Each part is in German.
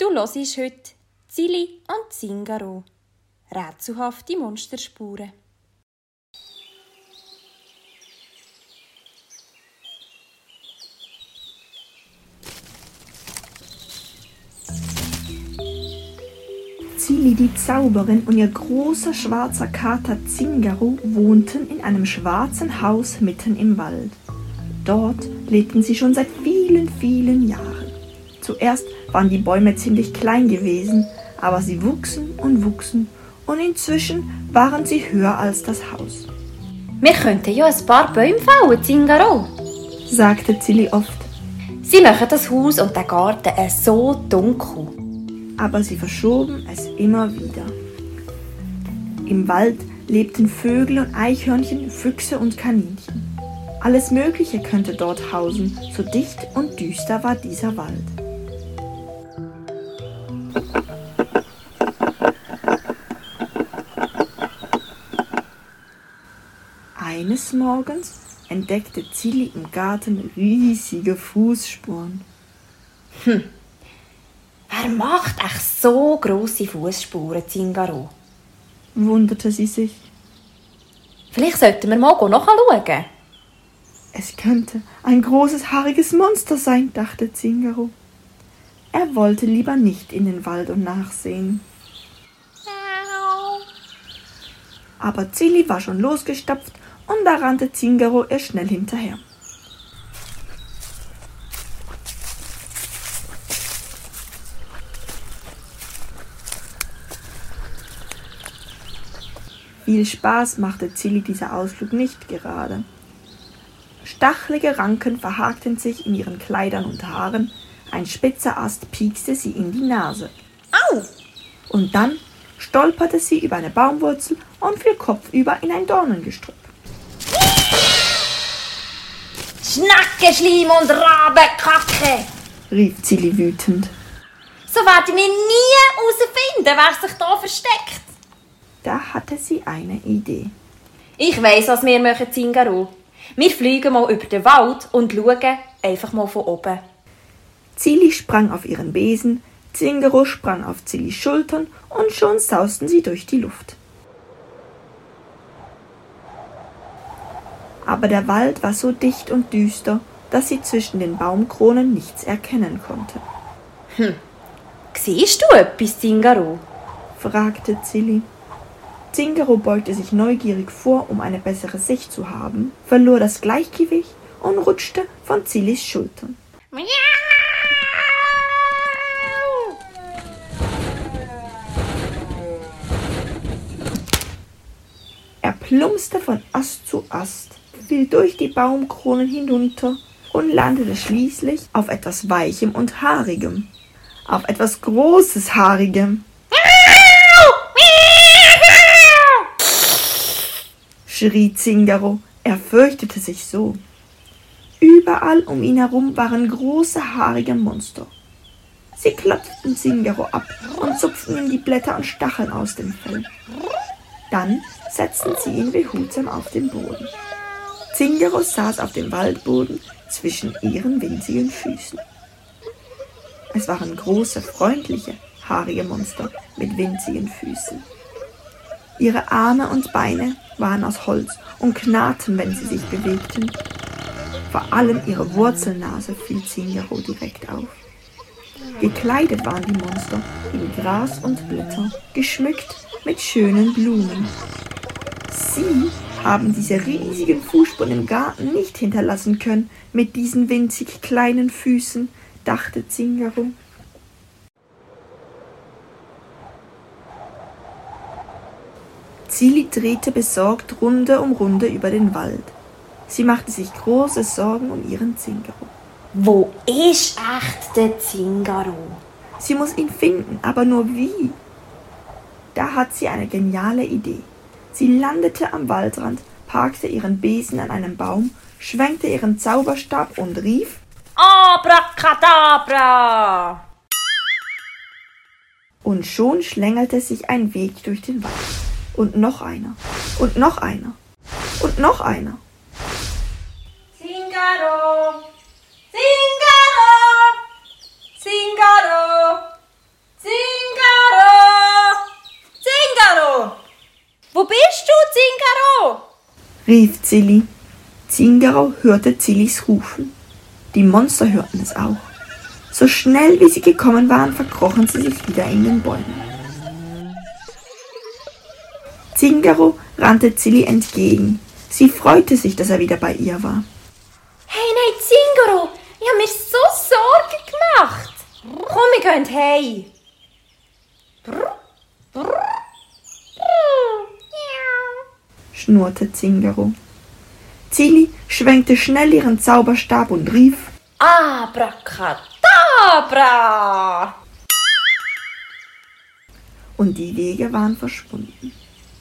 Du hörst heute Zili und Zingaro. Rätselhafte Monsterspuren. Zili, die Zauberin, und ihr großer schwarzer Kater Zingaro wohnten in einem schwarzen Haus mitten im Wald. Dort lebten sie schon seit vielen, vielen Jahren. Zuerst waren die Bäume ziemlich klein gewesen, aber sie wuchsen und inzwischen waren sie höher als das Haus. Wir könnten ja ein paar Bäume fällen, Zingaro, sagte Zili oft. Sie machen das Haus und den Garten so dunkel. Aber sie verschoben es immer wieder. Im Wald lebten Vögel und Eichhörnchen, Füchse und Kaninchen. Alles Mögliche könnte dort hausen, so dicht und düster war dieser Wald. Eines Morgens entdeckte Zili im Garten riesige Fußspuren. Wer macht echt so grosse Fußspuren, Zingaro? Wunderte sie sich. Vielleicht sollten wir mal nachschauen. Es könnte ein großes, haariges Monster sein, dachte Zingaro. Er wollte lieber nicht in den Wald und nachsehen. Aber Zili war schon losgestapft und da rannte Zingaro ihr schnell hinterher. Viel Spaß machte Zili dieser Ausflug nicht gerade. Stachelige Ranken verhakten sich in ihren Kleidern und Haaren, ein spitzer Ast piekste sie in die Nase. Au! Und dann stolperte sie über eine Baumwurzel und fiel kopfüber in ein Dornengestrüpp. Schnecke, Schleim und Rabenkacke, rief Zili wütend. So werden wir nie herausfinden, wer sich da versteckt. Da hatte sie eine Idee. Ich weiss, was wir machen, Zingaro. Wir fliegen mal über den Wald und schauen einfach mal von oben. Zili sprang auf ihren Besen, Zingaro sprang auf Zilis Schultern und schon sausten sie durch die Luft. Aber der Wald war so dicht und düster, dass sie zwischen den Baumkronen nichts erkennen konnte. Siehst du etwas, Zingaro? Fragte Zili. Zingaro beugte sich neugierig vor, um eine bessere Sicht zu haben, verlor das Gleichgewicht und rutschte von Zilis Schultern. Miau! Er plumpste von Ast zu Ast, fiel durch die Baumkronen hinunter und landete schließlich auf etwas Weichem und Haarigem, auf etwas Großes Haarigem. Schrie Zingaro, er fürchtete sich so. Überall um ihn herum waren große, haarige Monster. Sie klopften Zingaro ab und zupften ihm die Blätter und Stacheln aus dem Fell. Dann setzten sie ihn behutsam auf den Boden. Zingaro saß auf dem Waldboden zwischen ihren winzigen Füßen. Es waren große, freundliche, haarige Monster mit winzigen Füßen. Ihre Arme und Beine waren aus Holz und knarrten, wenn sie sich bewegten. Vor allem ihre Wurzelnase fiel Zingaro direkt auf. Gekleidet waren die Monster in Gras und Blätter, geschmückt mit schönen Blumen. Sie haben diese riesigen Fußspuren im Garten nicht hinterlassen können mit diesen winzig kleinen Füßen, dachte Zingaro. Zili drehte besorgt Runde um Runde über den Wald. Sie machte sich große Sorgen um ihren Zingaro. Wo ist echt der Zingaro? Sie muss ihn finden, aber nur wie? Da hat sie eine geniale Idee. Sie landete am Waldrand, parkte ihren Besen an einem Baum, schwenkte ihren Zauberstab und rief: Abracadabra! Und schon schlängelte sich ein Weg durch den Wald. Und noch einer. Und noch einer. Und noch einer. Zingaro! Zingaro! Zingaro! rief Zilli. Zingaro hörte Zillis Rufen. Die Monster hörten es auch. So schnell wie sie gekommen waren, verkrochen sie sich wieder in den Bäumen. Zingaro rannte Zilli entgegen. Sie freute sich, dass er wieder bei ihr war. Hey, nein, Zingaro, ich habe mir so Sorgen gemacht. Komm, wir gehen heim. Schnurrte Zingaro. Zilli schwenkte schnell ihren Zauberstab und rief: Abracadabra! Und die Wege waren verschwunden.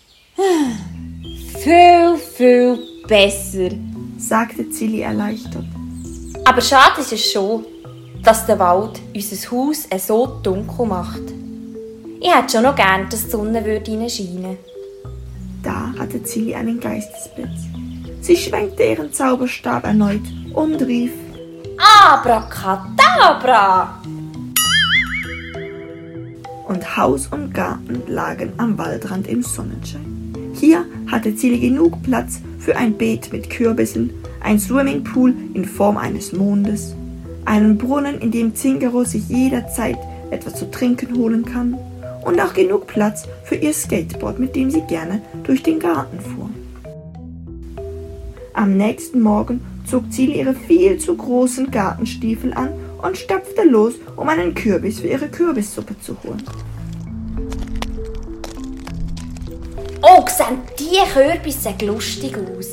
Viel, viel besser. Sagte Zilli erleichtert. Aber schade ist es schon, dass der Wald unser Haus so dunkel macht. Ich hätte schon noch gern, dass die Sonne reinscheinen würde. Da hatte Zilli einen Geistesblitz. Sie schwenkte ihren Zauberstab erneut und rief: Abracadabra! Und Haus und Garten lagen am Waldrand im Sonnenschein. Hier hatte Zilli genug Platz für ein Beet mit Kürbissen, ein Swimmingpool in Form eines Mondes, einen Brunnen, in dem Zingaro sich jederzeit etwas zu trinken holen kann, und auch genug Platz für ihr Skateboard, mit dem sie gerne durch den Garten fuhr. Am nächsten Morgen zog Zilli ihre viel zu großen Gartenstiefel an und stapfte los, um einen Kürbis für ihre Kürbissuppe zu holen. Oh, sehen die Kürbisse lustig aus.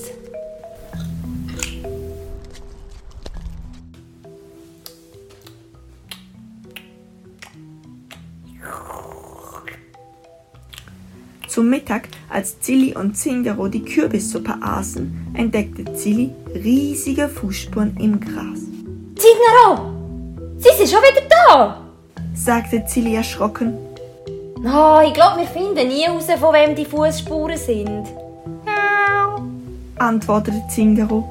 Zum Mittag, als Zilli und Zingaro die Kürbissuppe aßen, entdeckte Zilli riesige Fußspuren im Gras. Zingaro, sie sind schon wieder da, sagte Zilli erschrocken. Oh, ich glaube, wir finden nie heraus, von wem die Fußspuren sind. Antwortete Zingaro.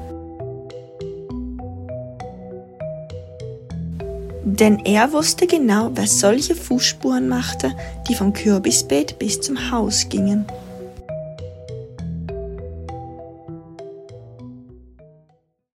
Denn er wusste genau, wer solche Fußspuren machte, die vom Kürbisbeet bis zum Haus gingen.